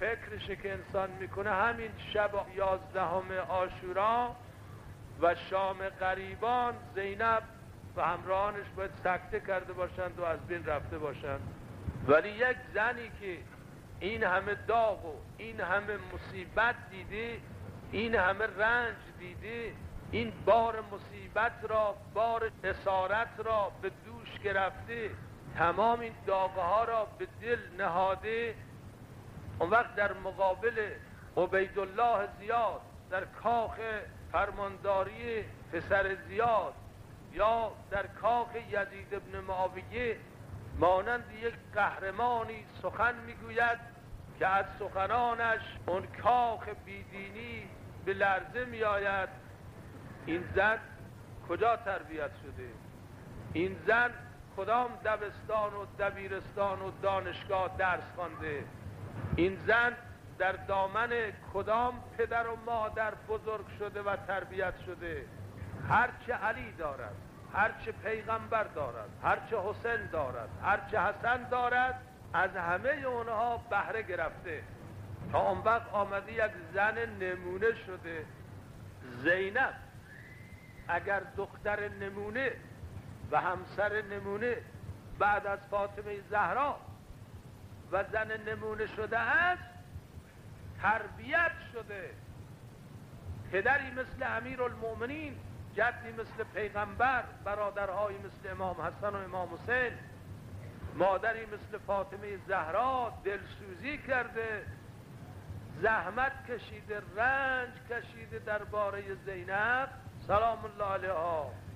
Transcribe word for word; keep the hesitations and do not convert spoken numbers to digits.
فکرشه که انسان میکنه همین شب یازدهم عاشورا و شام غریبان زینب و همراهانش باید سکته کرده باشند و از بین رفته باشند. ولی یک زنی که این همه داغ و این همه مصیبت دیده، این همه رنج دیده، این بار مصیبت را، بار اسارت را به دوش گرفته، تمام این داغه ها را به دل نهاده، اون وقت در مقابل عبیدالله زیاد در کاخ فرمانداری پسر زیاد یا در کاخ یزید ابن معاویه مانند یک قهرمانی سخن میگوید که از سخنانش اون کاخ بیدینی به لرزه میآید. این زن کجا تربیت شده؟ این زن کدام دبستان و دبیرستان و دانشگاه درس خوانده؟ این زن در دامن کدام پدر و مادر بزرگ شده و تربیت شده؟ هرچه علی دارد، هرچه پیغمبر دارد، هرچه حسین دارد، هرچه حسن دارد، از همه اونها بهره گرفته تا اون وقت آمده یک زن نمونه شده. زینب اگر دختر نمونه و همسر نمونه بعد از فاطمه زهرا و زن نمونه شده است، تربیت شده، پدری مثل امیرالمؤمنین، جدی مثل پیغمبر، برادرهایی مثل امام حسن و امام حسین، مادری مثل فاطمه زهرا دلسوزی کرده، زحمت کشیده، رنج کشیده درباره زینب سلام الله علیها.